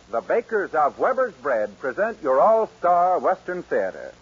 the bakers of Weber's Bread present your all-star Western Theater.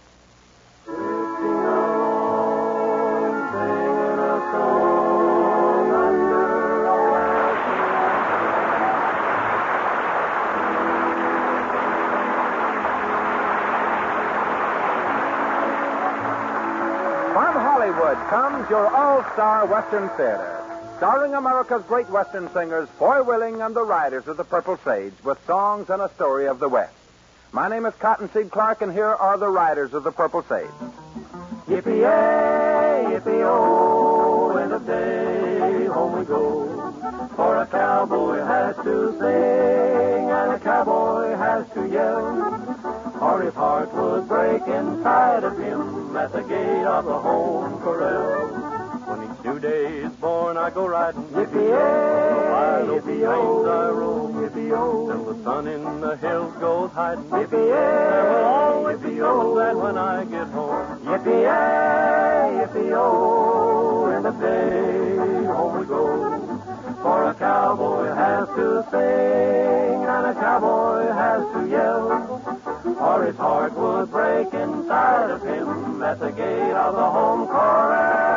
From Hollywood comes your all-star Western Theater. Starring America's great Western singers, Foy Willing and the Riders of the Purple Sage, with songs and a story of the West. My name is Cottonseed Clark, and here are the Riders of the Purple Sage. Yippee-yay, yippee-oh, end of day, home we go. For a cowboy has to sing, and a cowboy has to yell, or his heart would break inside of him at the gate of the home corral. When each new day is born, I go riding. Yippee-yay, wide open plains I roam. Yippee-oh, till the sun in the hills goes hiding. Yippee-yay, there will always be someone glad when I get home. Yippee-yay, yippee-oh, in the day, home we go. For a cowboy has to sing, and a cowboy has to yell, or his heart would break inside of him at the gate of the home corral.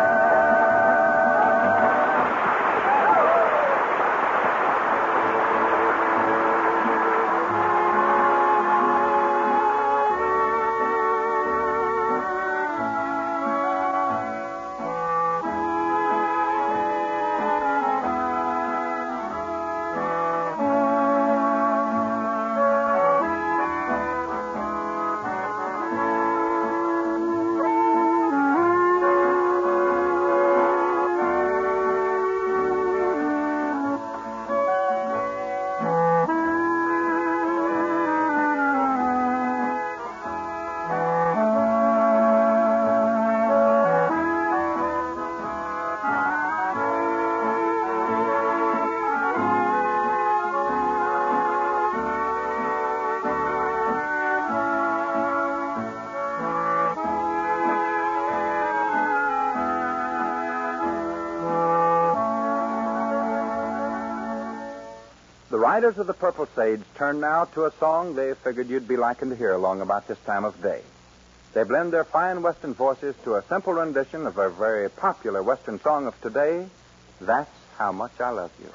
The Riders of the Purple Sage turn now to a song they figured you'd be liking to hear along about this time of day. They blend their fine Western voices to a simple rendition of a very popular Western song of today, That's How Much I Love You.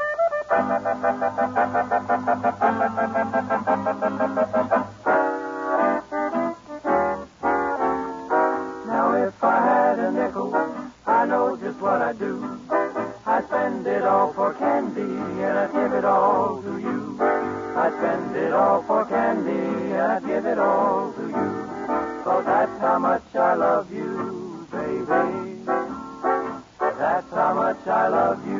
Now if I had a nickel, I know just what I'd do. I'd spend it all for candy, and I'd give it all to you. I'd spend it all for candy, and I'd give it all to you. 'Cause that's how much I love you, baby. That's how much I love you.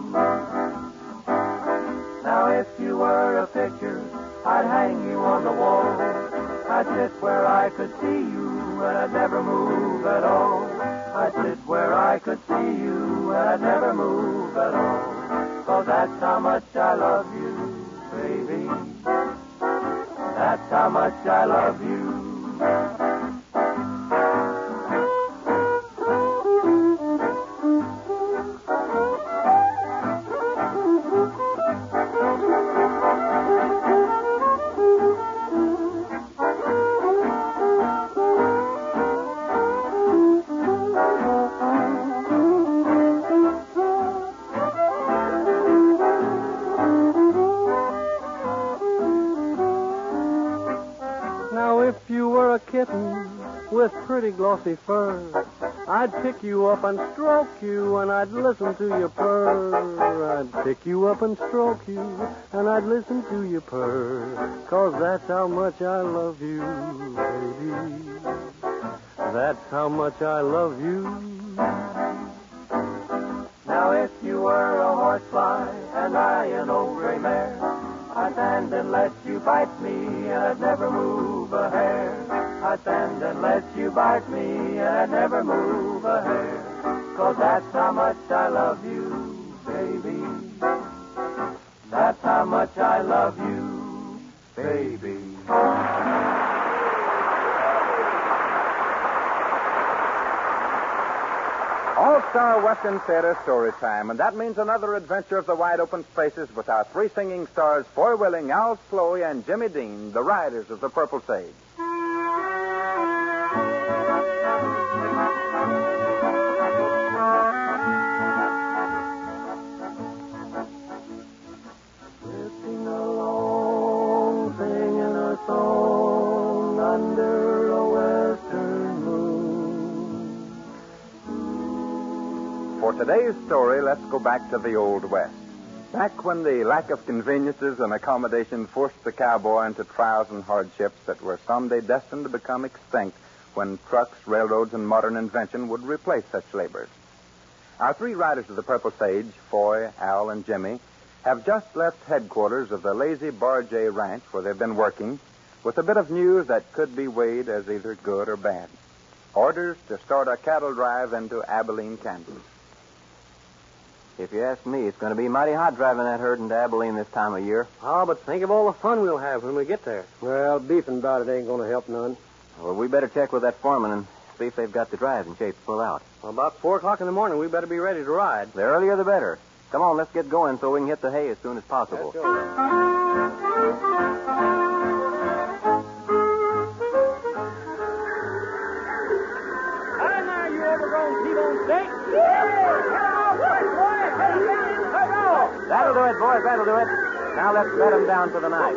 Now if you were a picture, I'd hang you on the wall. I'd sit where I could see you, and I'd never move at all. I'd sit where I could see you, and I'd never move at all. 'Cause that's how much I love you, baby. That's how much I love you. If you were a kitten with pretty glossy fur, I'd pick you up and stroke you, and I'd listen to your purr. I'd pick you up and stroke you, and I'd listen to your purr. 'Cause that's how much I love you, baby. That's how much I love you. Now if you were a horsefly and I an old gray mare, I'd stand and let you bite me, and I'd never move a hair. I'd stand and let you bite me, and I'd never move a hair. 'Cause that's how much I love you, baby. That's how much I love you, baby. It's our Western Theater story time, and that means another adventure of the wide open spaces with our three singing stars, Foy Willing, Al Sloey, and Jimmy Dean, the riders of the Purple Sage. Drifting along, singing a song under a western moon. For today's story, let's go back to the Old West. Back when the lack of conveniences and accommodation forced the cowboy into trials and hardships that were someday destined to become extinct when trucks, railroads, and modern invention would replace such labors. Our three riders of the Purple Sage, Foy, Al, and Jimmy, have just left headquarters of the Lazy Bar J Ranch where they've been working with a bit of news that could be weighed as either good or bad. Orders to start a cattle drive into Abilene, Kansas. If you ask me, it's going to be mighty hot driving that herd into Abilene this time of year. Oh, but think of all the fun we'll have when we get there. Well, beefing about it ain't going to help none. Well, we better check with that foreman and see if they've got the drive in shape to pull out. Well, about 4 o'clock in the morning, we better be ready to ride. The earlier the better. Come on, let's get going so we can hit the hay as soon as possible. Let's go. Hi now, you overgrown T-bone steak. That'll do it, boys, that'll do it. Now let's bed them down for the night.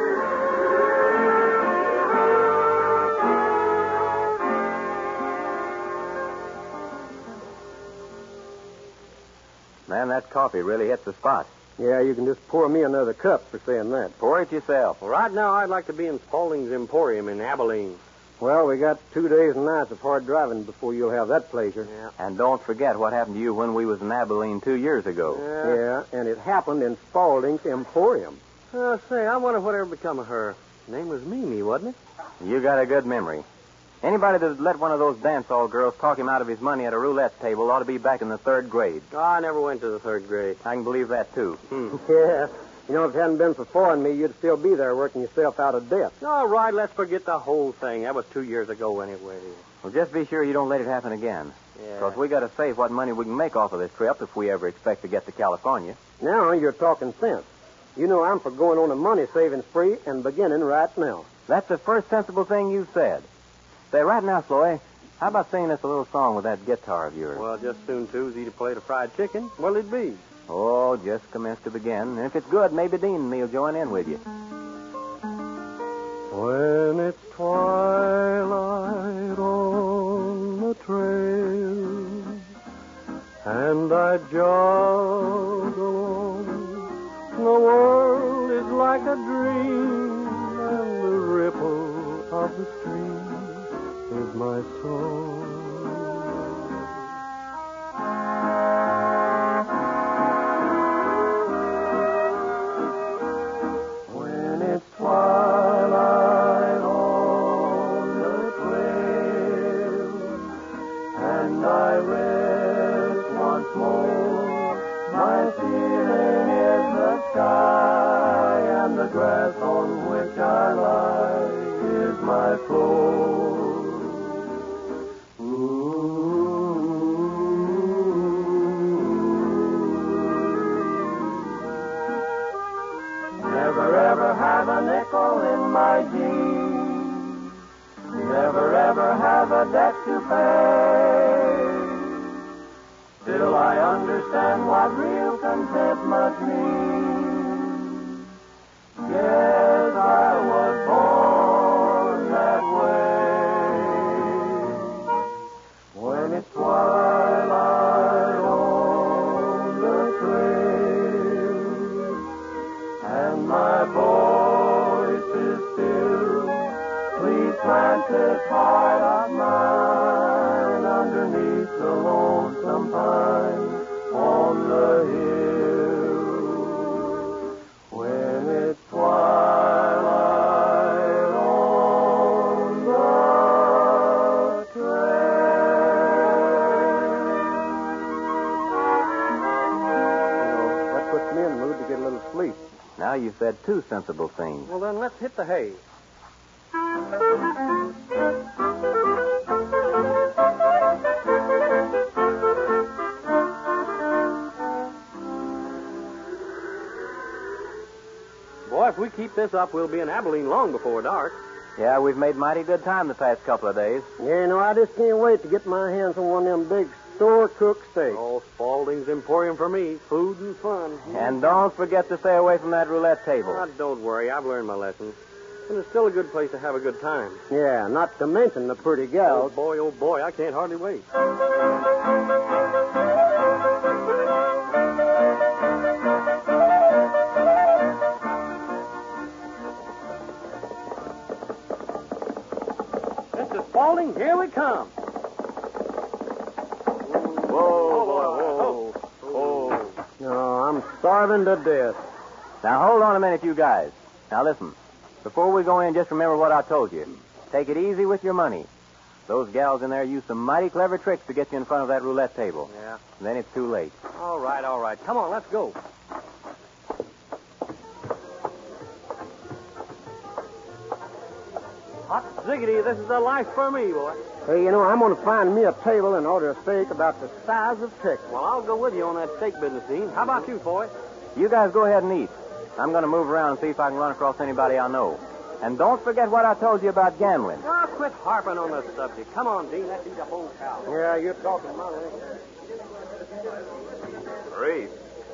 Man, that coffee really hits the spot. Yeah, you can just pour me another cup for saying that. Pour it yourself. Well, right now, I'd like to be in Spaulding's Emporium in Abilene. Well, we got 2 days and nights of hard driving before you'll have that pleasure. Yeah. And don't forget what happened to you when we was in Abilene 2 years ago. Yeah, and it happened in Spaulding's Emporium. Say, I wonder whatever become of her. Her name was Mimi, wasn't it? You got a good memory. Anybody that'd let one of those dance-hall girls talk him out of his money at a roulette table ought to be back in the 3rd grade. Oh, I never went to the 3rd grade. I can believe that, too. Yeah. You know, if it hadn't been for Foy and me, you'd still be there working yourself out of debt. All right, let's forget the whole thing. That was 2 years ago anyway. Well, just be sure you don't let it happen again. Yeah. Because we got to save what money we can make off of this trip if we ever expect to get to California. Now you're talking sense. You know I'm for going on a money-saving spree and beginning right now. That's the first sensible thing you've said. Say, right now, Sloy, how about singing us a little song with that guitar of yours? Well, just soon, too, as eat a plate of fried chicken. What'll it be? Oh, just commence to begin. And if it's good, maybe Dean and me'll join in with you. When it's twilight on the trail and I jog along, the world is like a dream and the ripple of the stream is my soul. When it's twilight on the trail and I rest once more, my ceiling is the sky and the grass on which I lie is my floor. Never ever have a nickel in my jeans. Never ever have a debt to pay. Still I understand what real contentment means. Yes, I was born that way. When it's twilight on the trail and my voice is still, please plant this heart of mine underneath the lonesome pine on the hill. When it's twilight on the trail. That puts me in the mood to get a little sleep. Now you've said 2 sensible things. Well, then let's hit the hay. we keep this up, we'll be in Abilene long before dark. Yeah, we've made mighty good time the past couple of days. Yeah, no, I just can't wait to get my hands on one of them big store-cooked steaks. Oh, Spaulding's Emporium for me. Food and fun. And don't forget to stay away from that roulette table. Ah, don't worry. I've learned my lesson. And it's still a good place to have a good time. Yeah, not to mention the pretty Oh, gals. boy, I can't hardly wait. Mr. Spaulding, here we come. Whoa. No, I'm starving to death. Now, hold on a minute, you guys. Now, listen. Before we go in, just remember what I told you. Take it easy with your money. Those gals in there use some mighty clever tricks to get you in front of that roulette table. Yeah. And then it's too late. All right. Come on, let's go. Hot ziggity, this is the life for me, boy. Hey, you know, I'm going to find me a table and order a steak about the size of Texas. Well, I'll go with you on that steak business, Dean. How about you, boy? You guys go ahead and eat. I'm going to move around and see if I can run across anybody I know. And don't forget what I told you about gambling. Oh, quit harping on the subject. Come on, Dean, let's eat a whole cow. Yeah, you're talking money. Maurice.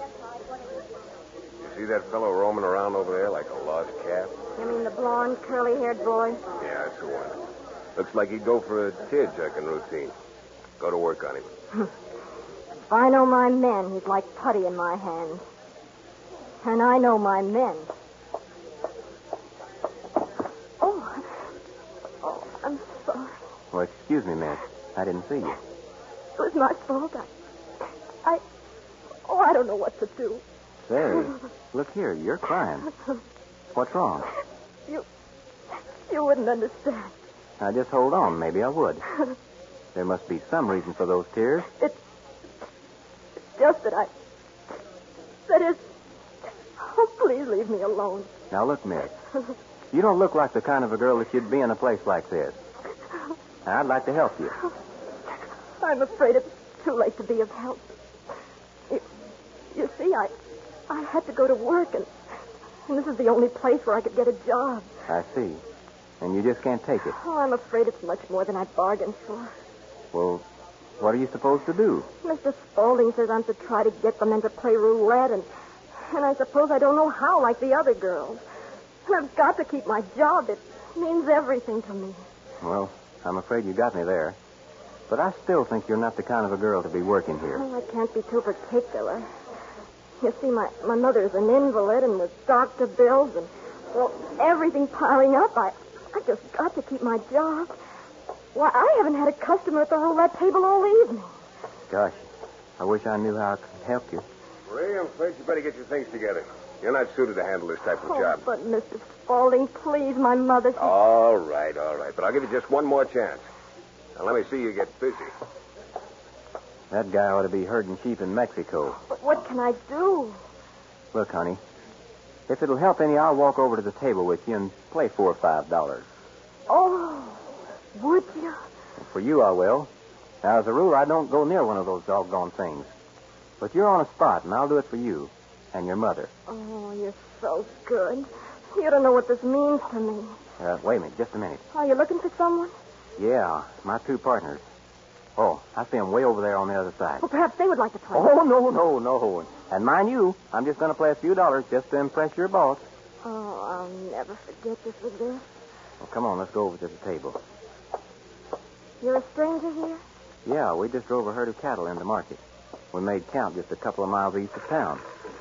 You see that fellow roaming around over there like a lost cat? You mean the blonde, curly-haired boy? Yeah, that's the one. Looks like he'd go for a tear-jerking routine. Go to work on him. If I know my men, he's like putty in my hands. And I know my men. Oh, I'm sorry. Well, excuse me, miss. I didn't see you. It was my fault. I don't know what to do. Say, look here. You're crying. What's wrong? You wouldn't understand. Now, just hold on. Maybe I would. There must be some reason for those tears. It's just that That is... Oh, please leave me alone. Now, look, miss. You don't look like the kind of a girl that should be in a place like this. Now, I'd like to help you. I'm afraid it's too late to be of help. You see, I had to go to work, and this is the only place where I could get a job. I see. And you just can't take it. Oh, I'm afraid it's much more than I bargained for. Well, what are you supposed to do? Mr. Spaulding says I'm to try to get them in to play roulette, and I suppose I don't know how, like the other girls. And I've got to keep my job. It means everything to me. Well, I'm afraid you got me there. But I still think you're not the kind of a girl to be working here. Oh, I can't be too particular. You see, my mother's an invalid, and with doctor bills and, well, everything piling up, I just got to keep my job. Why, I haven't had a customer at the roulette table all evening. Gosh, I wish I knew how I could help you. Ray, I'm afraid you better get your things together. You're not suited to handle this type of job. But, Mr. Spaulding, please, my mother... All right. But I'll give you just one more chance. Now, let me see you get busy. That guy ought to be herding sheep in Mexico. But what can I do? Look, honey, if it'll help any, I'll walk over to the table with you and play $4 or $5. Oh, would you? For you, I will. Now, as a rule, I don't go near one of those doggone things. But you're on a spot, and I'll do it for you and your mother. Oh, you're so good. You don't know what this means to me. Wait a minute, just a minute. Are you looking for someone? Yeah, my two partners. Oh, I see them way over there on the other side. Well, perhaps they would like to play. Oh, no. And mind you, I'm just going to play a few dollars just to impress your boss. Oh, I'll never forget this with this. Well, come on, let's go over to the table. You're a stranger here? Yeah, we just drove a herd of cattle into market. We made camp just a couple of miles east of town.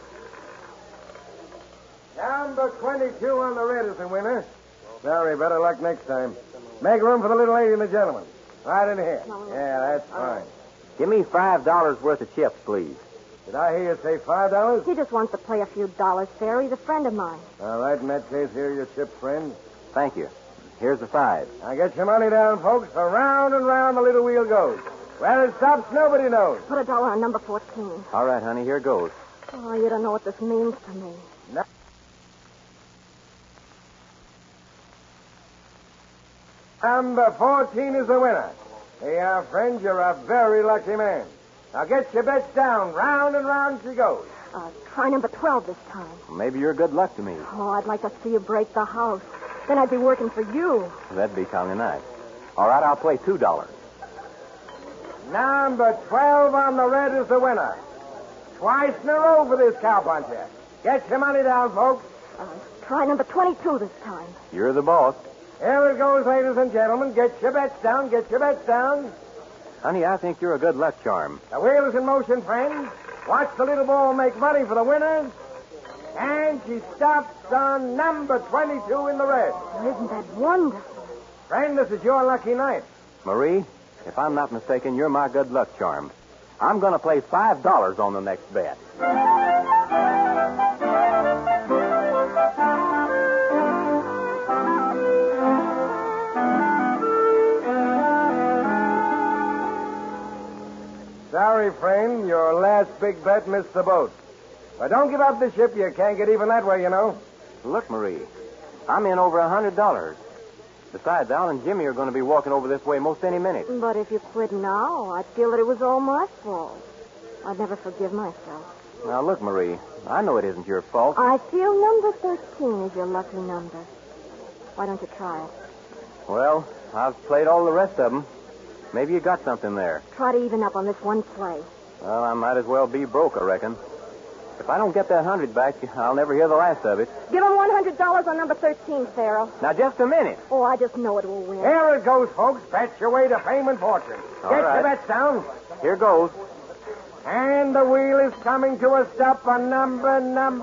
Number 22 on the red is the winner. Sorry, better luck next time. Make room for the little lady and the gentleman. Right in here. Yeah, that's fine. Give me $5 worth of chips, please. Did I hear you say $5? He just wants to play a few dollars fair. He's a friend of mine. All right, in that case, here are your chips, friend. Thank you. Here's the 5. Now get your money down, folks, for round and round the little wheel goes. Where it stops, nobody knows. Put $1 on number 14. All right, honey, here goes. Oh, you don't know what this means to me. Number 14 is the winner. Hey, friend, you're a very lucky man. Now get your bets down. Round and round she goes. Try number 12 this time. Maybe you're good luck to me. Oh, I'd like to see you break the house. Then I'd be working for you. That'd be kind of nice. All right, I'll play $2. Number 12 on the red is the winner. Twice in a row for this cowpuncher. Get your money down, folks. Try number 22 this time. You're the boss. Here it goes, ladies and gentlemen. Get your bets down. Get your bets down. Honey, I think you're a good luck charm. The wheel is in motion, friends. Watch the little ball make money for the winner. And she stops on number 22 in the red. Isn't that wonderful? Friend, this is your lucky night. Marie, if I'm not mistaken, you're my good luck charm. I'm going to play $5 on the next bet. Sorry, friend. Your last big bet missed the boat. But don't give up the ship. You can't get even that way, you know. Look, Marie, I'm in over $100. Besides, Al and Jimmy are going to be walking over this way most any minute. But if you quit now, I'd feel that it was all my fault. I'd never forgive myself. Now, look, Marie, I know it isn't your fault. I feel number 13 is your lucky number. Why don't you try it? Well, I've played all the rest of them. Maybe you got something there. Try to even up on this one play. Well, I might as well be broke, I reckon. If I don't get that 100 back, I'll never hear the last of it. Give him $100 on number 13, Pharaoh. Now, just a minute. Oh, I just know it will win. Here it goes, folks. Bet your way to fame and fortune. All Get right. your bets down. Here goes. And the wheel is coming to a stop on number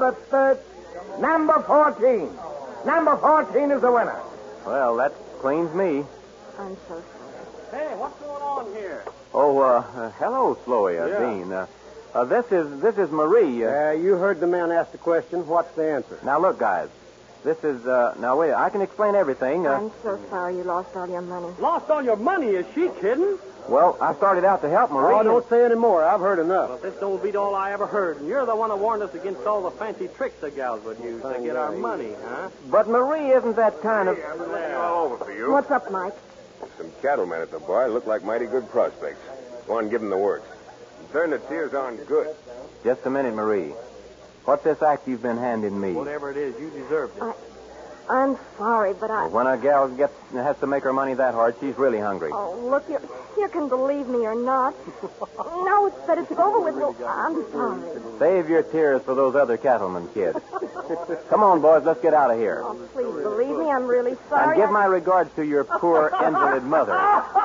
14. Number 14 is the winner. Well, that cleans me. I'm so sorry. Hey, what's going on here? Oh, hello, Sloey, Dean. This is Marie. You heard the man ask the question. What's the answer? Now, look, guys. This is, now, wait, I can explain everything. I'm so sorry you lost all your money. Lost all your money? Is she kidding? Well, I started out to help Marie. Oh, don't say any more. I've heard enough. Well, this don't beat all I ever heard. And you're the one who warned us against all the fancy tricks the gals would use to get our money, huh? But Marie isn't that kind of... I'm looking all over for you. What's up, Mike? Some cattlemen at the bar look like mighty good prospects. Go on, give them the works. And turn the tears on good. Just a minute, Marie. What's this act you've been handing me? Whatever it is, you deserved it. I'm sorry, but Well, when a gal has to make her money that hard, she's really hungry. Oh, look, you can believe me or not. Now that it's over with, well, I'm sorry. Save your tears for those other cattlemen kids. Come on, boys, let's get out of here. Oh, please believe me, I'm really sorry. And give my regards to your poor invalid mother.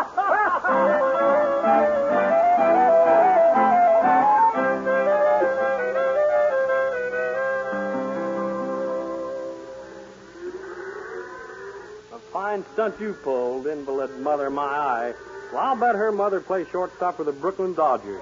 Fine stunt you pulled, invalid mother, my eye. Well, I'll bet her mother plays shortstop for the Brooklyn Dodgers.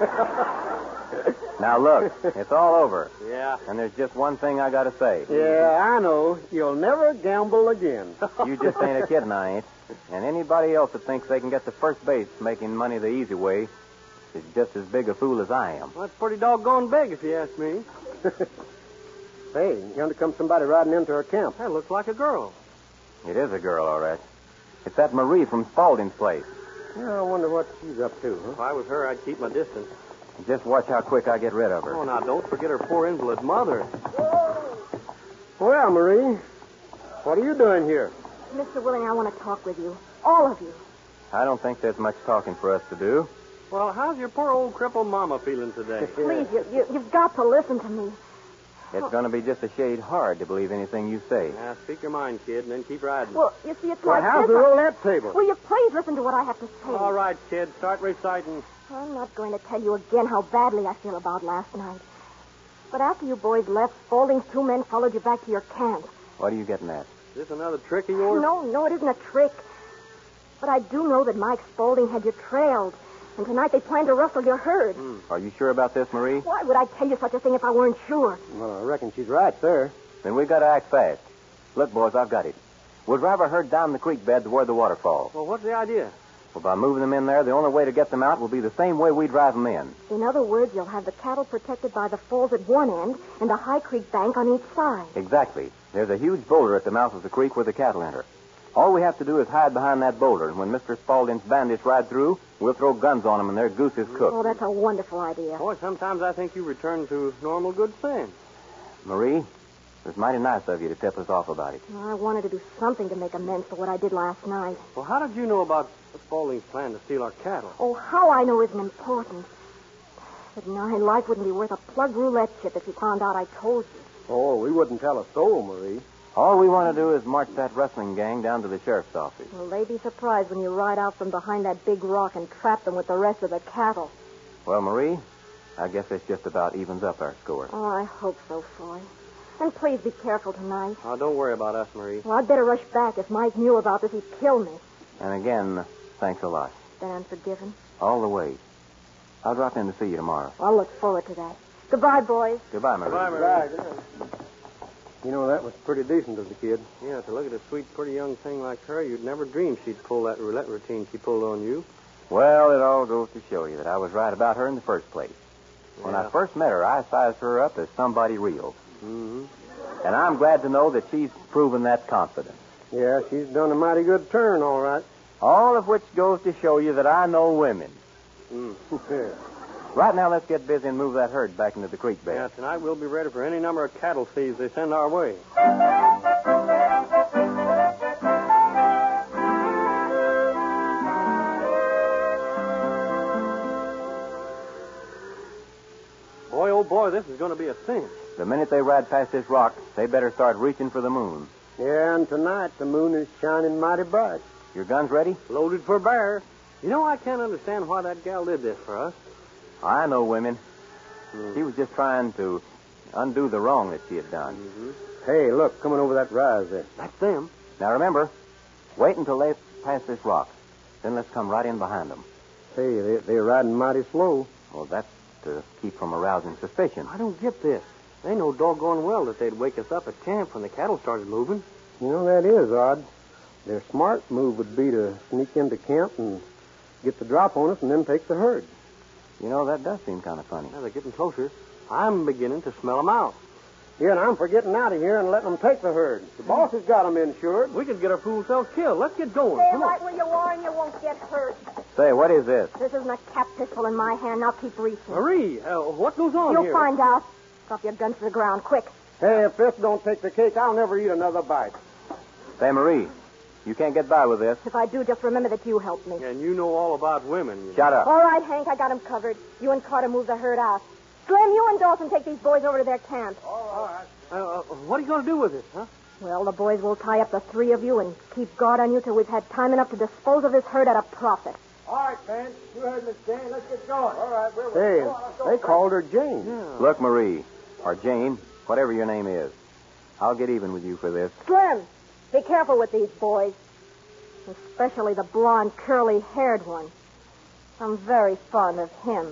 Now, look, it's all over. Yeah. And there's just one thing I got to say. Yeah, I know. You'll never gamble again. You just ain't a kid, and I ain't. And anybody else that thinks they can get to first base making money the easy way is just as big a fool as I am. Well, that's pretty doggone big, if you ask me. Hey, yonder comes somebody riding into our camp. That looks like a girl. It is a girl, all right. It's that Marie from Spaulding's place. Yeah, I wonder what she's up to, huh? If I was her, I'd keep my distance. Just watch how quick I get rid of her. Oh, now, don't forget her poor invalid mother. Well, Marie, what are you doing here? Mr. Willing, I want to talk with you. All of you. I don't think there's much talking for us to do. Well, how's your poor old crippled mama feeling today? Please, you've got to listen to me. It's going to be just a shade hard to believe anything you say. Now, speak your mind, kid, and then keep riding. Well, you see, it's Well, like how's this. the roulette table? Will you please listen to what I have to say? All right, kid, start reciting. I'm not going to tell you again how badly I feel about last night. But after you boys left, Spaulding's 2 men followed you back to your camp. What are you getting at? Is this another trick of yours? No, it isn't a trick. But I do know that Mike Spaulding had you trailed. And tonight they plan to rustle your herd. Are you sure about this, Marie? Why would I tell you such a thing if I weren't sure? Well, I reckon she's right, sir. Then we've got to act fast. Look, boys, I've got it. We'll drive our herd down the creek bed to where the water falls. Well, what's the idea? Well, by moving them in there, the only way to get them out will be the same way we drive them in. In other words, you'll have the cattle protected by the falls at one end and a high creek bank on each side. Exactly. There's a huge boulder at the mouth of the creek where the cattle enter. All we have to do is hide behind that boulder, and when Mr. Spaulding's bandits ride through, we'll throw guns on them and their goose is cooked. Oh, that's a wonderful idea. Boy, sometimes I think you return to normal good sense. Marie, it was mighty nice of you to tip us off about it. I wanted to do something to make amends for what I did last night. Well, how did you know about Spaulding's plan to steal our cattle? Oh, how I know isn't important. But my life wouldn't be worth a plug roulette chip if you found out I told you. Oh, we wouldn't tell a soul, Marie. All we want to do is march that rustling gang down to the sheriff's office. Well, they'd be surprised when you ride out from behind that big rock and trap them with the rest of the cattle. Well, Marie, I guess this just about evens up our score. Oh, I hope so, Foy. And please be careful tonight. Oh, don't worry about us, Marie. Well, I'd better rush back. If Mike knew about this, he'd kill me. And again, thanks a lot. Then I'm forgiven. All the way. I'll drop in to see you tomorrow. I'll look forward to that. Goodbye, boys. Goodbye, Marie. Goodbye, Marie. You know, that was pretty decent of the kid. Yeah, to look at a sweet, pretty young thing like her, you'd never dream she'd pull that roulette routine she pulled on you. Well, it all goes to show you that I was right about her in the first place. When I first met her, I sized her up as somebody real. Mm-hmm. And I'm glad to know that she's proven that confidence. Yeah, she's done a mighty good turn, all right. All of which goes to show you that I know women. Yeah. Right now, let's get busy and move that herd back into the creek bed. Yeah, tonight we'll be ready for any number of cattle thieves they send our way. Boy, oh boy, this is going to be a cinch. The minute they ride past this rock, they better start reaching for the moon. Yeah, and tonight the moon is shining mighty bright. Your guns ready? Loaded for bear. You know, I can't understand why that gal did this for us. I know women. She was just trying to undo the wrong that she had done. Mm-hmm. Hey, look, coming over that rise there. That's them. Now, remember, wait until they pass this rock. Then let's come right in behind them. Hey, they're riding mighty slow. Well, that's to keep from arousing suspicion. I don't get this. They know doggone well that they'd wake us up at camp when the cattle started moving. You know, that is odd. Their smart move would be to sneak into camp and get the drop on us and then take the herd. You know, that does seem kind of funny. Yeah, they're getting closer. I'm beginning to smell them out. Yeah, and I'm for getting out of here and letting them take the herd. The boss has got them insured. We could get our fool selves killed. Let's get going. Stay Come on. right where you are and you won't get hurt. Say, what is this? This isn't a cap pistol in my hand. Now keep reaching. Marie, what goes on You'll here? find out. Drop your gun to the ground, quick. Hey, if this don't take the cake, I'll never eat another bite. Say, Marie, you can't get by with this. If I do, just remember that you helped me. And you know all about women. You know. Shut up. All right, Hank, I got him covered. You and Carter move the herd out. Slim, you and Dawson take these boys over to their camp. All right. What are you going to do with this, huh? Well, the boys will tie up the three of you and keep guard on you till we've had time enough to dispose of this herd at a profit. All right, Ben. You heard Miss Jane. Let's get going. All right, Hey, they called her Jane. Yeah. Look, Marie, or Jane, whatever your name is, I'll get even with you for this. Slim, be careful with these boys. Especially the blonde, curly-haired one. I'm very fond of him.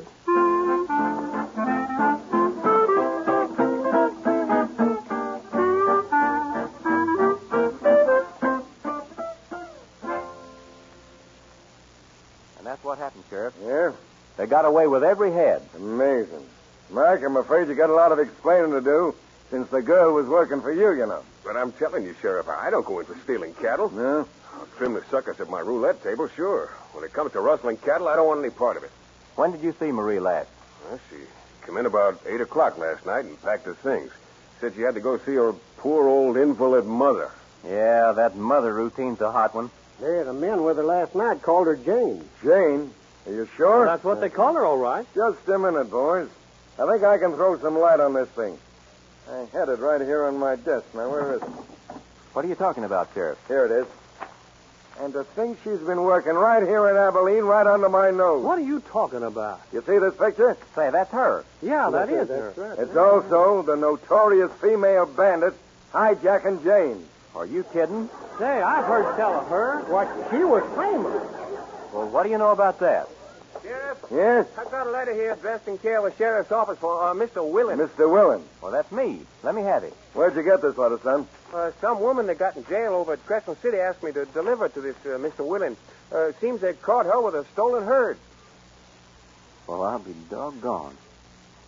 And that's what happened, Sheriff. Yeah? They got away with every head. Amazing. Mike, I'm afraid you got a lot of explaining to do, since the girl was working for you, you know. But I'm telling you, Sheriff, I don't go in for stealing cattle. No? I'll trim the suckers at my roulette table, sure. When it comes to rustling cattle, I don't want any part of it. When did you see Marie last? Well, she came in about 8 o'clock last night and packed her things. Said she had to go see her poor old invalid mother. Yeah, that mother routine's a hot one. Yeah, the men with her last night called her Jane. Jane? Are you sure? Well, that's what they call her, all right. Just a minute, boys. I think I can throw some light on this thing. I had it right here on my desk. Now, where is it? What are you talking about, Sheriff? Here it is. And to think she's been working right here in Abilene, right under my nose. What are you talking about? You see this picture? Say, that's her. Yeah, that is her. That's right. It's also the notorious female bandit, Hijacking Jane. Are you kidding? Say, I've heard tell of her. What, she was famous. Well, what do you know about that? Sheriff, Yes? I've got a letter here addressed in care of the sheriff's office for Mr. Willen. Mr. Willen. Well, that's me. Let me have it. Where'd you get this letter, son? Some woman that got in jail over at Crescent City asked me to deliver it to this Mr. Willen. Seems they caught her with a stolen herd. Well, I'll be doggone.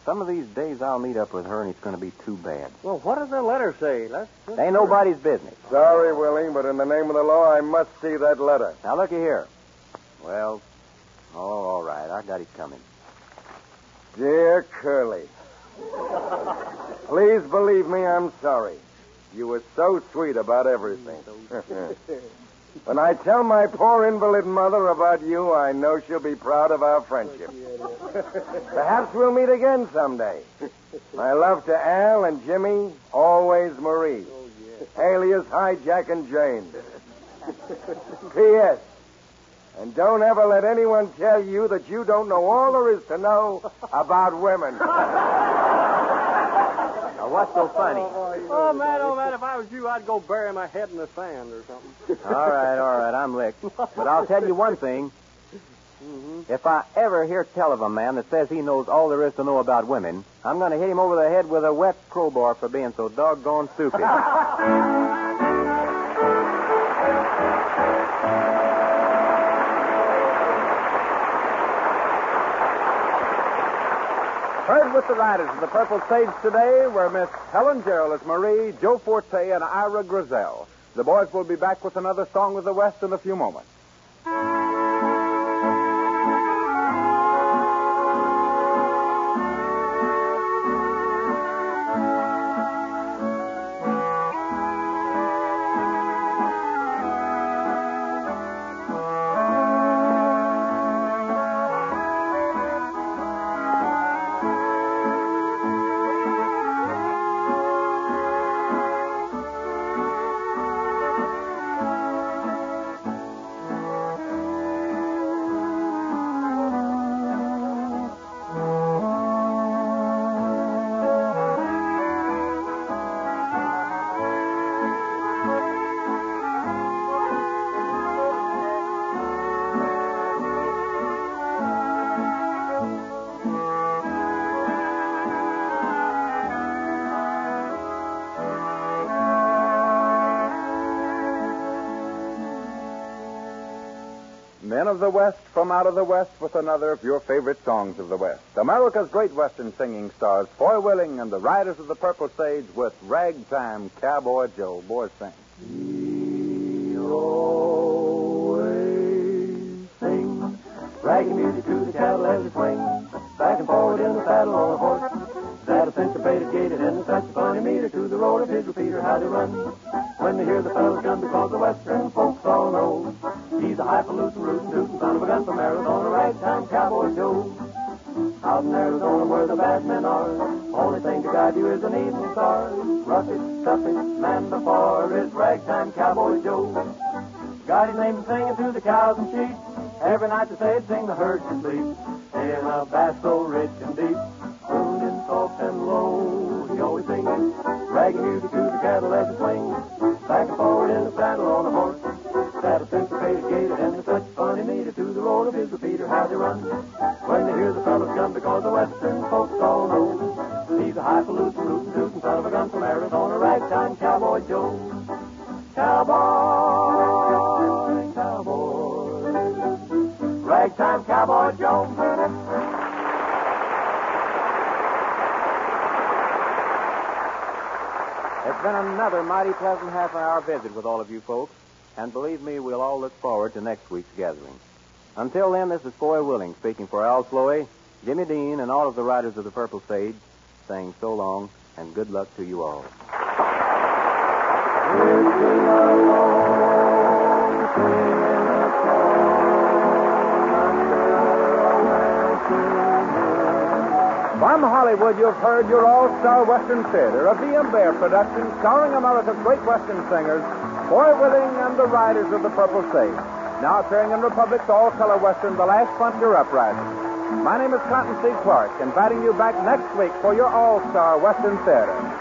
Some of these days I'll meet up with her, and it's going to be too bad. Well, what does the letter say? It ain't nobody's business. Sorry, Willie, but in the name of the law, I must see that letter. Now, looky here. Well, all right. I got it coming. Dear Curly, please believe me, I'm sorry. You were so sweet about everything. When I tell my poor invalid mother about you, I know she'll be proud of our friendship. Perhaps we'll meet again someday. My love to Al and Jimmy, always Marie. Alias Hi Jack and Jane. P.S. And don't ever let anyone tell you that you don't know all there is to know about women. Now, what's so funny? Oh, man, if I was you, I'd go bury my head in the sand or something. All right, I'm licked. But I'll tell you one thing. If I ever hear tell of a man that says he knows all there is to know about women, I'm going to hit him over the head with a wet crowbar for being so doggone stupid. Heard with the Riders of the Purple Sage today were Miss Helen Gerald as Marie, Joe Forte, and Ira Grizel. The boys will be back with another Song of the West in a few moments. Men of the West from out of the West with another of your favorite songs of the West. America's great Western singing stars, Foy Willing and the Riders of the Purple Sage with Ragtime Cowboy Joe. Boys sing. We always sing ragged music to the cattle as they swing, back and forward in the saddle on a horse. That a syncopated gated and such a funny meter to the roar of his repeater how they run. When they hear the fellas gun because the Western folks all know he's a highfalutin, rootin', tootin' son of a gun from Arizona, Ragtime Cowboy Joe. Out in Arizona where the bad men are, only thing to guide you is an evening star. Roughest, toughest man before is Ragtime Cowboy Joe. Got his name singing to the cows and sheep. Every night they say sing the herd to sleep. In a bass so rich and deep, crooning soft and low. He always singing ragged music to the cattle as they swing, back and forward in the saddle on a horse. That a syncopated gator and such funny meter to the roar of his repeater how they run. When they hear the fellas come because the Western folks all know he's a highfalutin, rootin', tootin' son of a gun from Arizona, Ragtime Cowboy Joe. Cowboy, cowboy, Ragtime Cowboy Joe. It's been another mighty pleasant half-hour visit with all of you folks, and believe me, we'll all look forward to next week's gathering. Until then, this is Foy Willing speaking for Al Sloey, Jimmy Dean, and all of the Riders of the Purple Sage, saying so long and good luck to you all. From Hollywood, you've heard your all-star Western theater, a V.M. Bear production starring America's great Western singers, Foy Willing and the Riders of the Purple Sage. Now appearing in Republic's all-color Western, The Last Frontier Uprising. My name is Cottonseed Clark, inviting you back next week for your all-star Western theater.